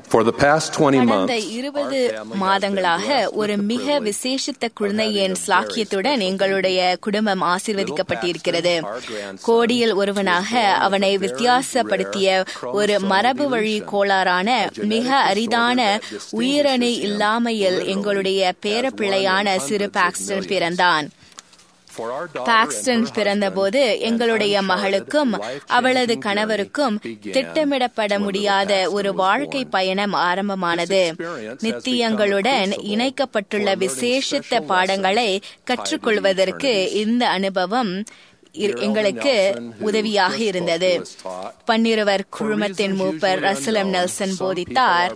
கடந்த 20 மாதங்களாக ஒரு மிக விசேஷித்த குழந்தையின் ஸ்லாக்கியத்துடன் எங்களுடைய குடும்பம் ஆசீர்வதிக்கப்பட்டிருக்கிறது. கோடியில் ஒருவனாக அவனை வித்தியாசப்படுத்திய ஒரு மரபு வழி கோளாறான மிக அரிதான உயிரணு இல்லாமையில் எங்களுடைய பேரப்பிள்ளையான சிறு பாக்ஸ்டன் பிறந்தான். பாக்ஸ்டன் பிறந்தபோது எங்களுடைய மகளுக்கும் அவளது கணவருக்கும் திட்டமிடப்பட முடியாத ஒரு வாழ்க்கை பயணம் ஆரம்பமானது. நித்தியங்களுடன் இணைக்கப்பட்டுள்ள விசேஷித்த பாடங்களை கற்றுக்கொள்வதற்கு இந்த அனுபவம் எங்களுக்கு உதவியாக இருந்தது. 12 குழுமத்தின் மூப்பர் ரசல் எம். நெல்சன் போதித்தார்,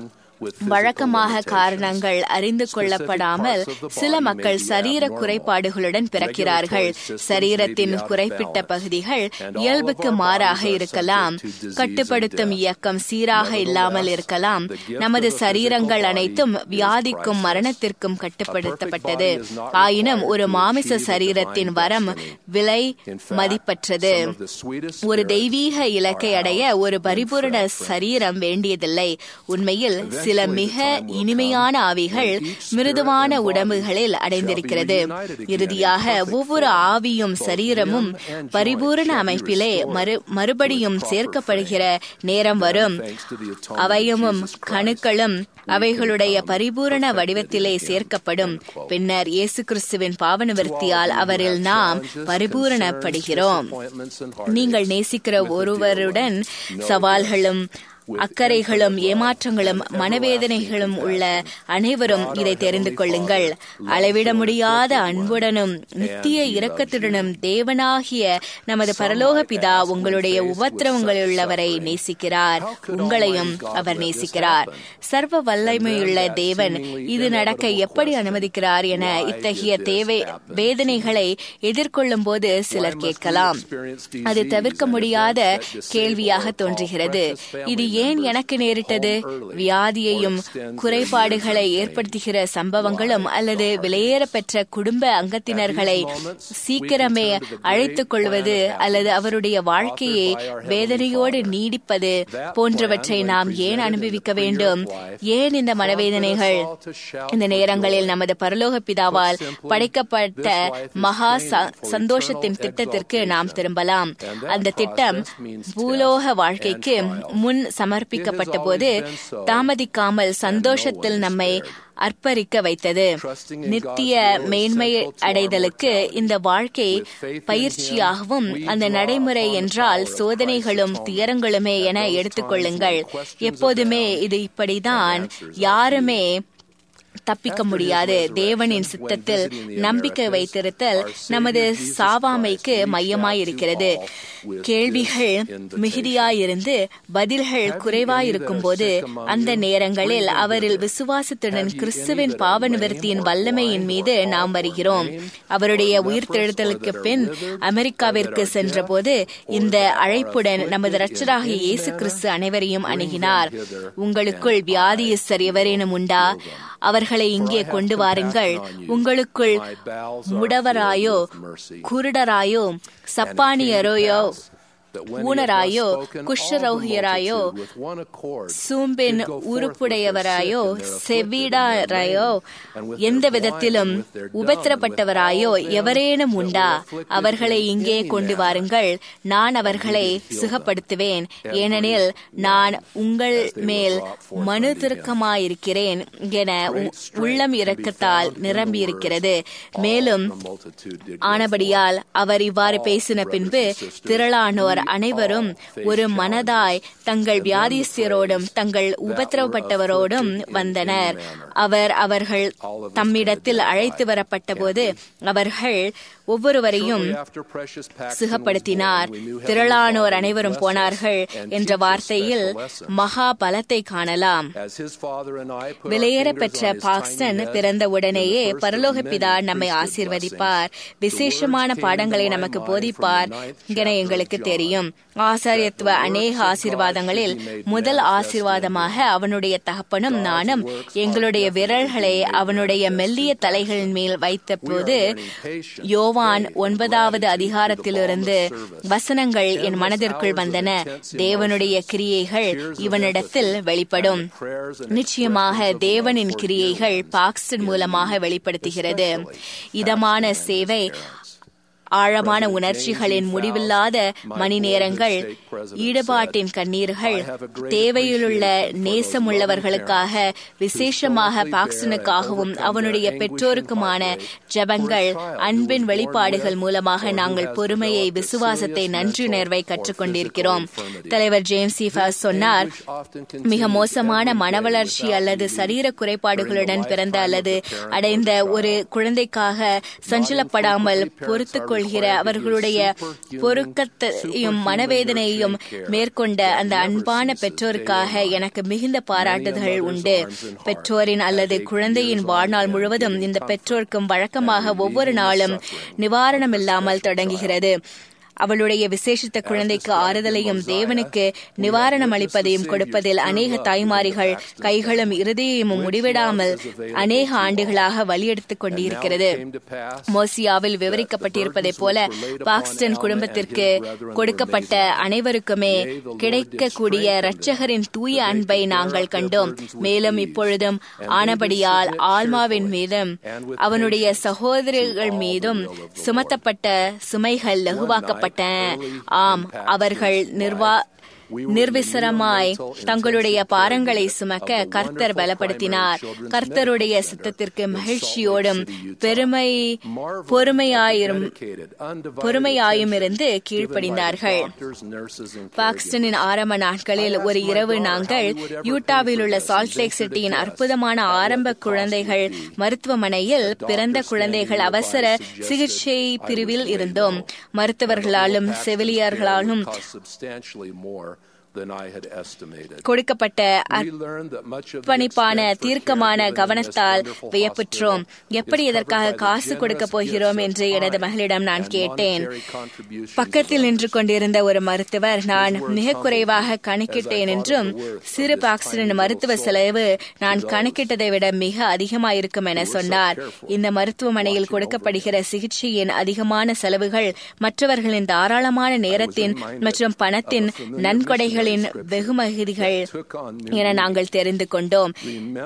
வழக்கமாக காரணங்கள் அறிந்து கொள்ளப்படாமல் சில மக்கள் சரீர குறைபாடுகளுடன் பிறக்கிறார்கள். சரீரத்தின் குறிப்பிட்ட பகுதிகள் இயல்புக்கு மாறாக இருக்கலாம். கட்டுப்படுத்தும் இயக்கம் சீராக இல்லாமல் இருக்கலாம். நமது சரீரங்கள் அனைத்தும் வியாதிக்கும் மரணத்திற்கும் கட்டுப்படுத்தப்பட்டது. ஆயினும் ஒரு மாமிச சரீரத்தின் வரம் விலை மதிப்பற்றது. ஒரு தெய்வீக இலக்கை அடைய ஒரு பரிபூரண சரீரம் வேண்டியதில்லை. உண்மையில் சில மிக இனிமையான ஆவிகள் மிருதுவான உடம்புகளில் அடைந்திருக்கிறது. இறுதியாக ஒவ்வொரு ஆவியும் சரீரமும் பரிபூரண அமைப்பிலே மறுபடியும் சேர்க்கப்படுகிற நேரம் வரும். அவையும் கணுக்களும் அவைகளுடைய பரிபூரண வடிவத்திலே சேர்க்கப்படும். பின்னர் இயேசு கிறிஸ்துவின் பாவ நிவர்த்தியால் அவரில் நாம் பரிபூரணப்படுகிறோம். நீங்கள் நேசிக்கிற ஒருவருடன் சவால்களும் அக்கறைகளும் ஏமாற்றங்களும் மனவேதனைகளும் உள்ள அனைவரும் இதை தெரிந்து கொள்ளுங்கள். அளவிட முடியாத அன்புடனும் நித்திய இரக்கத்துடனும் தேவனாகிய நமது பரலோக பிதா உங்களுடைய உபத்திரவங்களுள்ளவரை நேசிக்கிறார். உங்களையும் அவர் நேசிக்கிறார். சர்வ வல்லமையுள்ள தேவன் இது நடக்க எப்படி அனுமதிக்கிறார் என இத்தகைய வேதனைகளை எதிர்கொள்ளும் போது சிலர் கேட்கலாம். அது தவிர்க்க முடியாத கேள்வியாக தோன்றுகிறது. இது ஏன் எனக்கு நேரிட்டது? வியாதியையும் குறைபாடுகளை ஏற்படுத்துகிற சம்பவங்களும் அல்லது விலையேற பெற்ற குடும்ப அங்கத்தினர்களை சீக்கிரமே அழைத்துக் கொள்வது அல்லது அவருடைய வாழ்க்கையை வேதனையோடு நீடிப்பது போன்றவற்றை நாம் ஏன் அனுபவிக்க வேண்டும்? ஏன் இந்த மனவேதனைகள்? இந்த நேரங்களில் நமது பரலோக பிதாவால் படைக்கப்பட்ட மகா சந்தோஷத்தின் திட்டத்திற்கு நாம் திரும்பலாம். அந்த திட்டம் பூலோக வாழ்க்கைக்கு முன் சமர்ப்பிக்கப்பட்ட போது தாமதிக்காமல் சந்தோஷத்தில் நம்மை அர்ப்பணிக்க வைத்தது. நித்திய மேன்மை அடைதலுக்கு இந்த வாழ்க்கை பயிற்சியாகவும் அந்த நடைமுறை என்றால் சோதனைகளும் துயரங்களுமே என எடுத்துக்கொள்ளுங்கள். எப்போதுமே இது இப்படிதான். யாருமே தப்பிக்க முடியாது. தேவனின் சித்தத்தில் நம்பிக்கை வைத்திருத்தல் நமது சாவாமைக்கு மையமாயிருக்கிறது. கேள்விகள் மிகுதியாயிருந்து பதில்கள் குறைவாயிருக்கும் போது அந்த நேரங்களில் அவரில் விசுவாசத்துடன் கிறிஸ்துவின் பாவ நிவர்த்தியின் வல்லமையின் மீது நாம் வருகிறோம். அவருடைய உயிர்த்தெழுதலுக்கு பின் அமெரிக்காவிற்கு சென்ற போது இந்த அழைப்புடன் நமது இரட்சகராகிய இயேசு கிறிஸ்து அனைவரையும் அணுகினார். உங்களுக்குள் வியாதியஸ்தர் எவரேனும் உண்டா? அவர்களை இங்கே கொண்டு வாருங்கள். உங்களுக்குள் முடவராயோ குருடராயோ சப்பானியரோயோ ஊனராயோ குஷ்டரோகியராயோ சூம்பின் உறுப்புடையவராயோ செவிடாராயோ எந்த விதத்திலும் உபத்திரப்பட்டவராயோ எவரேனும் உண்டா? அவர்களை இங்கே கொண்டு வாருங்கள். நான் அவர்களை சுகப்படுத்துவேன். ஏனெனில் நான் உங்கள் மேல் மனுதிருக்கமாயிருக்கிறேன் என உள்ளம் இரக்கத்தால் நிரம்பியிருக்கிறது. மேலும் ஆனபடியால் அவர் இவ்வாறு பேசின பின்பு திரளானோர் அனைவரும் ஒரு மனதாய் தங்கள் வியாதிஸ்தரோடும் தங்கள் உபத்திரவப்பட்டவரோடும் வந்தனர். அவர்கள் தம்மிடத்தில் அழைத்து வரப்பட்ட போது அவர்கள் ஒவ்வொருவரையும் சுகப்படுத்தினார். திரளானோர் அனைவரும் போனார்கள் என்ற வார்த்தையில் மகா பலத்தை காணலாம். விலையேற பெற்ற பாக்ஸ்டன் பிறந்த உடனேயே பரலோக பிதா நம்மை ஆசீர்வதிப்பார், விசேஷமான பாடங்களை நமக்கு போதிப்பார் என எங்களுக்கு தெரியும். ஆசாரியத்துவ அநேக ஆசீர்வாதங்களில் முதல் ஆசீர்வாதமாக அவனுடைய தகப்பனும் நானும் எங்களுடைய விரல்களை அவனுடைய மெல்லிய தலைகளின் மேல் வைத்த போது யோவான் 9வது அதிகாரத்திலிருந்து வசனங்கள் என் மனதிற்குள் வந்தன. தேவனுடைய கிரியைகள் இவனிடத்தில் வெளிப்படும். நிச்சயமாக தேவனின் கிரியைகள் பாக்ஸ்டன் மூலமாக வெளிப்படுத்துகிறது. இதமான சேவை, ஆழமான உணர்ச்சிகளின் முடிவில்லாத மணி நேரங்கள், ஈடுபாட்டின் கண்ணீர்கள், தேவையிலுள்ள நேசமுள்ளவர்களுக்காக, விசேஷமாக பாக்ஸ்டனுக்காகவும் அவனுடைய பெற்றோருக்குமான ஜெபங்கள், அன்பின் வெளிப்பாடுகள் மூலமாக நாங்கள் பொறுமையை, விசுவாசத்தை, நன்றியுணர்வை கற்றுக்கொண்டிருக்கிறோம். தலைவர் ஜேம்ஸ் ஈஃபாஸ் சொன்னார், மிக மோசமான மனவளர்ச்சி அல்லது சரீர குறைபாடுகளுடன் பிறந்த அல்லது அடைந்த ஒரு குழந்தைக்காக சஞ்சலப்படாமல் பொறுத்துக்கொள் அவர்களுடைய பொறுக்கத்தையும் மனவேதனையையும் மேற்கொண்ட அந்த அன்பான பெற்றோருக்காக எனக்கு மிகுந்த பாராட்டுதல்கள் உண்டு. பெற்றோரின் அல்லது குழந்தையின் வாழ்நாள் முழுவதும் இந்த பெற்றோருக்கும் வழக்கமாக ஒவ்வொரு நாளும் நிவாரணம் இல்லாமல் தொடங்குகிறது. அவளுடைய விசேஷித்த குழந்தைக்கு ஆறுதலையும் தேவனுக்கு நிவாரணம் அளிப்பதையும் கொடுப்பதில் அநேக தாய்மாரிகள் கைகளும் இருதயமும் முடிவிடாமல் அநேக ஆண்டுகளாக வழியெடுத்துக் கொண்டிருக்கிறது. மோசியாவில் விவரிக்கப்பட்டிருப்பதை போல பாக்ஸ்டன் குடும்பத்திற்கு கொடுக்கப்பட்ட அனைவருக்குமே கிடைக்கக்கூடிய இரட்சகரின் தூய அன்பை நாங்கள் கண்டோம். மேலும் இப்பொழுதும் ஆனபடியால் ஆல்மாவின் மீதும் அவனுடைய சகோதரர்கள் மீதும் சுமத்தப்பட்ட சுமைகள் லகுவாக்கப்பட்ட ஆம், அவர்கள் நிர்விசரமாய் தங்களுடைய பாரங்களை சுமக்க கர்த்தர் பலப்படுத்தினார். கர்த்தருடைய சித்தத்திற்கு மகிழ்ச்சியோடும் பொறுமையாயும் இருந்து கீழ்ப்படிந்தார்கள். பாக்ஸ்டனின் ஆரம்ப நாட்களில் ஒரு இரவு நாங்கள் யூட்டாவில் உள்ள சால்ட் லேக் சிட்டியின் அற்புதமான ஆரம்ப குழந்தைகள் மருத்துவமனையில் பிறந்த குழந்தைகள் அவசர சிகிச்சை பிரிவில் இருந்தோம். மருத்துவர்களாலும் செவிலியர்களாலும் கொடுக்கப்பட்ட அர்ப்பணிப்பான தீர்க்கமான கவனத்தால் வியப்புற்றோம். எப்படி இதற்காக காசு கொடுக்க போகிறோம் என்று எனது மகளிடம் நான் கேட்டேன். பக்கத்தில் நின்று கொண்டிருந்த ஒரு மருத்துவர், நான் மிக குறைவாக கணக்கிட்டேன் என்றும் சிறு பாக்ஸ்டன் மருத்துவ செலவு நான் கணக்கிட்டதை விட மிக அதிகமாயிருக்கும் என சொன்னார். இந்த மருத்துவமனையில் கொடுக்கப்படுகிற சிகிச்சையின் அதிகமான செலவுகள் மற்றவர்களின் தாராளமான நேரத்தின் மற்றும் பணத்தின் நன்கொடைகள் வெகுமதிகள் என நாங்கள் தெரிந்து கொண்டோம்.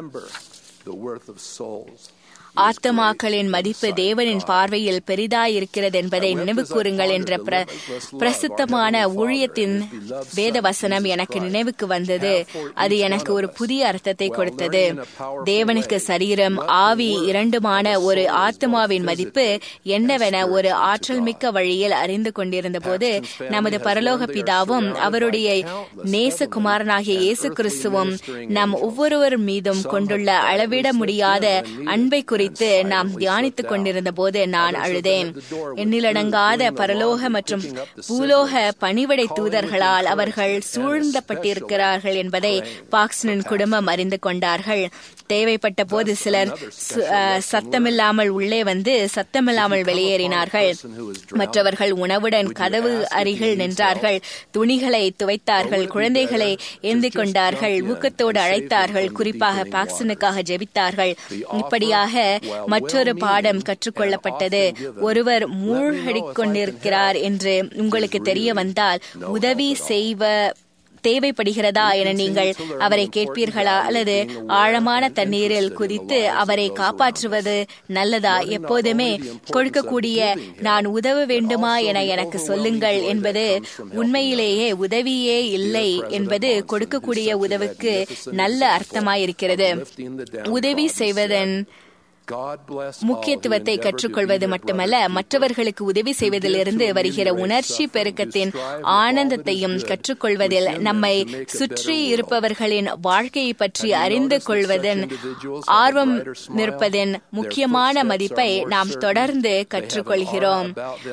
ஆத்மாக்களின் மதிப்பு தேவனின் பார்வையில் பெரிதாயிருக்கிறது என்பதை நினைவு கூறுங்கள் என்ற பிரசித்தமான ஊழியத்தின் வேத வசனம் எனக்கு நினைவுக்கு வந்தது. அது எனக்கு ஒரு புதிய அர்த்தத்தை கொடுத்தது. தேவனுக்கு சரீரம், ஆவி இரண்டுமான ஒரு ஆத்மாவின் மதிப்பு என்னவென ஒரு ஆற்றல் மிக்க வழியில் அறிந்து கொண்டிருந்த போது நமது பரலோக பிதாவும் அவருடைய நேசகுமாரனாகிய இயேசு கிறிஸ்துவும் நம் ஒவ்வொருவர் மீதும் கொண்டுள்ள அளவிட முடியாத அன்பை குறித்து நாம் தியானித்துக் கொண்டிருந்த போது நான் அழுதேன். எண்ணிலடங்காத பரலோக மற்றும் பூலோக பணிவிடை தூதர்களால் அவர்கள் சூழ்ந்தப்பட்டிருக்கிறார்கள் என்பதை பாக்ஸ்டன் குடும்பம் அறிந்து கொண்டார்கள். தேவைப்பட்ட போது சிலர் சத்தமில்லாமல் உள்ளே வந்து சத்தமில்லாமல் வெளியேறினார்கள். மற்றவர்கள் உணவுடன் கதவு அருகில் நின்றார்கள், துணிகளை துவைத்தார்கள், குழந்தைகளை ஏந்தி கொண்டார்கள், ஊக்கத்தோடு அழைத்தார்கள், குறிப்பாக பாக்ஸ்டனுக்காக ஜெபித்தார்கள். இப்படியாக மற்றொரு பாடம் கற்றுக்கொள்ளப்பட்டது. ஒருவர் மூழ்கடிக்கொண்டிருக்கிறார் என்று உங்களுக்கு தெரிய வந்தால் உதவி தேவைப்படுகிறதா என நீங்கள் அவரை கேட்பீர்களா? அல்லது ஆழமான தண்ணீரில் குதித்து அவரை காப்பாற்றுவது நல்லதா? எப்போதுமே கொடுக்கக்கூடிய நான் உதவ வேண்டுமா என எனக்கு சொல்லுங்கள் என்பது உண்மையிலேயே உதவியே இல்லை என்பது கொடுக்கக்கூடிய உதவிக்கு நல்ல அர்த்தமாயிருக்கிறது. உதவி செய்வதன் முக்கியத்துவத்தை கற்றுக்கொள்வது மட்டுமல்ல, மற்றவர்களுக்கு உதவி செய்வதிலிருந்து வருகிற உணர்ச்சி பெருக்கத்தின் ஆனந்தத்தையும் கற்றுக்கொள்வதில் நம்மை சுற்றி இருப்பவர்களின் வாழ்க்கையை பற்றி அறிந்து கொள்வதன் ஆர்வம் நிற்பதன் முக்கியமான மதிப்பை நாம் தொடர்ந்து கற்றுக்கொள்கிறோம்.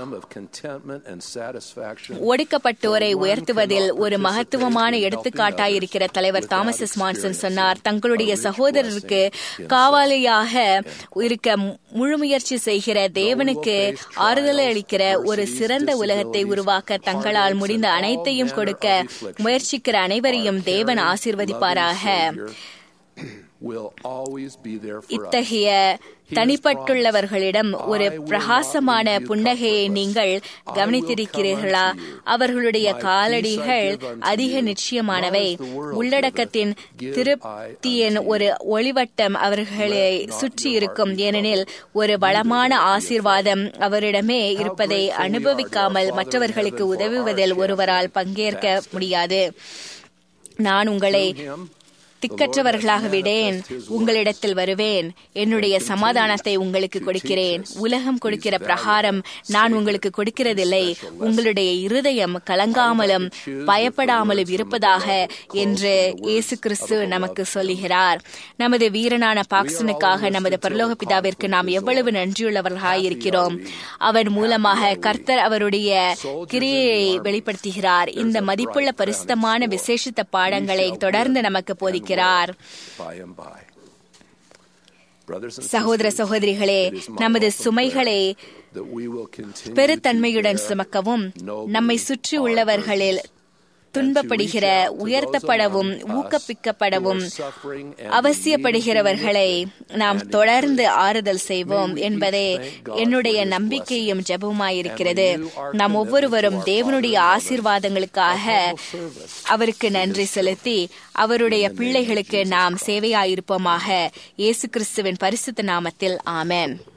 ஒடுக்கப்பட்டோரை உயர்த்துவதில் ஒரு மகத்துவமான எடுத்துக்காட்டாயிருக்கிற தலைவர் தாமஸ் எஸ் மான்சன் சொன்னார், தங்களுடைய சகோதரருக்கு காவலியாக இருக்க முழு முயற்சி செய்கிற தேவனுக்கு ஆறுதலை அளிக்கிற ஒரு சிறந்த உலகத்தை உருவாக்க தங்களால் முடிந்த அனைத்தையும் கொடுக்க முயற்சிக்கிற அனைவரையும் தேவன் ஆசீர்வதிப்பாராக. இத்தகைய தனிப்பட்டுள்ளவர்களிடம் ஒரு பிரகாசமான புன்னகையை நீங்கள் கவனித்திருக்கிறீர்களா? அவர்களுடைய காலடிகள் அதிக நிச்சயமானவை. உள்ளடக்கத்தின் திருப்தியின் ஒரு ஒளிவட்டம் அவர்களை சுற்றி இருக்கும். ஏனெனில் ஒரு பலமான ஆசீர்வாதம் அவரிடமே இருப்பதை அனுபவிக்காமல் மற்றவர்களுக்கு உதவுவதில் ஒருவரால் பங்கேற்க முடியாது. நான் உங்களை திக்கற்றவர்களாக விடேன், உங்களிடத்தில் வருவேன், என்னுடைய சமாதானத்தை உங்களுக்கு கொடுக்கிறேன். உலகம் கொடுக்கிற பிரகாரம் நான் உங்களுக்கு கொடுக்கிறதில்லை. உங்களுடைய இருதயம் கலங்காமலும் பயப்படாமலும் இருப்பதாக என்று இயேசு கிறிஸ்து நமக்கு சொல்லுகிறார். நமது வீரனான பாக்சனுக்காக நமது பரலோக பிதாவிற்கு நாம் எவ்வளவு நன்றியுள்ளவர்களாய் இருக்கிறோம். அவர் மூலமாக கர்த்தர் அவருடைய கிரியையை வெளிப்படுத்துகிறார். இந்த மதிப்புள்ள பரிசுத்தமான விசேஷித்த பாடங்களை தொடர்ந்து நமக்கு போதிக்கிறார். சகோதர சகோதரிகளே, நமது சுமைகளை பெருத்தன்மையுடன் சுமக்கவும், நம்மை சுற்றி உள்ளவர்களில் துன்பப்படுகிற, உயர்த்தப்படவும், ஊக்குவிக்கப்படவும் அவசியப்படுகிறவர்களை நாம் தொடர்ந்து ஆறுதல் செய்வோம் என்பதே என்னுடைய நம்பிக்கையும் ஜெபமாயிருக்கிறது. நாம் ஒவ்வொருவரும் தேவனுடைய ஆசீர்வாதங்களுக்காக அவருக்கு நன்றி செலுத்தி அவருடைய பிள்ளைகளுக்கு நாம் சேவையாயிருப்போமாக. இயேசு கிறிஸ்துவின் பரிசுத்த நாமத்தில் ஆமென்.